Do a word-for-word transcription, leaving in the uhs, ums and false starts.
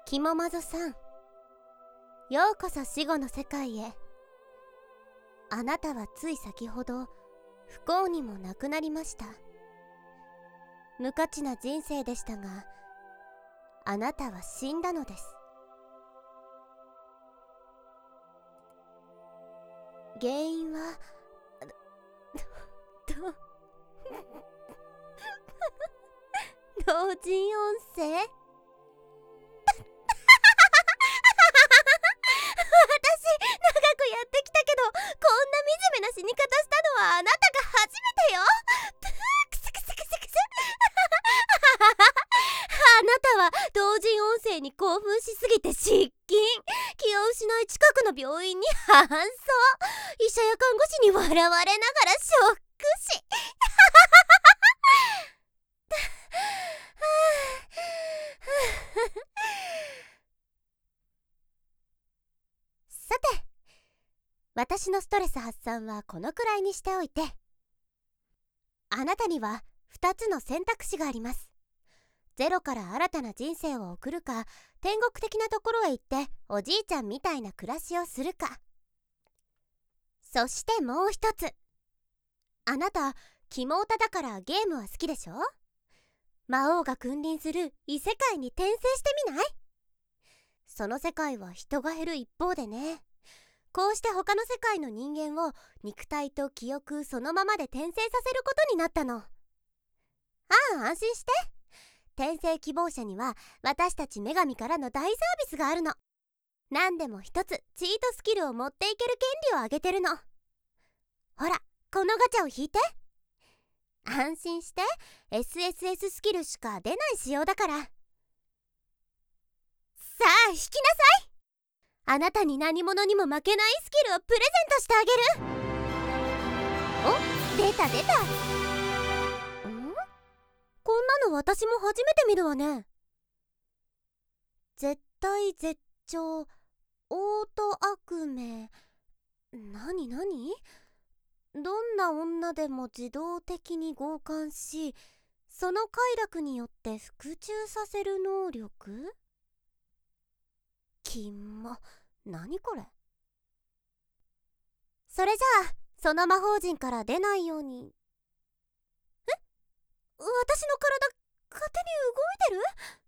キモマゾさん、ようこそ死後の世界へ。あなたはつい先ほど不幸にも亡くなりました。無価値な人生でしたが、あなたは死んだのです。原因はど同人音声。やってきたけど、こんな惨めな死に方したのはあなたが初めてよ。クスクスクスクスあなたは同人音声に興奮しすぎて失禁、気を失い近くの病院に搬送、医者や看護師に笑われながらショック死さて、私のストレス発散はこのくらいにしておいて、あなたにはふたつの選択肢があります。ゼロから新たな人生を送るか、天国的なところへ行っておじいちゃんみたいな暮らしをするか。そしてもう一つ、あなたキモオタだからゲームは好きでしょ。魔王が君臨する異世界に転生してみない？その世界は人が減る一方でね、こうして他の世界の人間を肉体と記憶そのままで転生させることになったの。ああ、安心して。転生希望者には私たち女神からの大サービスがあるの。何でも一つチートスキルを持っていける権利をあげてるの。ほら、このガチャを引いて。安心して、 エスエスエス スキルしか出ない仕様だから。さあ、引きなさい。あなたに何者にも負けないスキルをプレゼントしてあげる。お、出た出た。ん？こんなの私も初めて見るわね。絶対絶頂オート悪名。なになに？どんな女でも自動的に強姦し、その快楽によって服従させる能力？キモ、何これ。それじゃあその魔法陣から出ないように。え？私の体勝手に動いてる？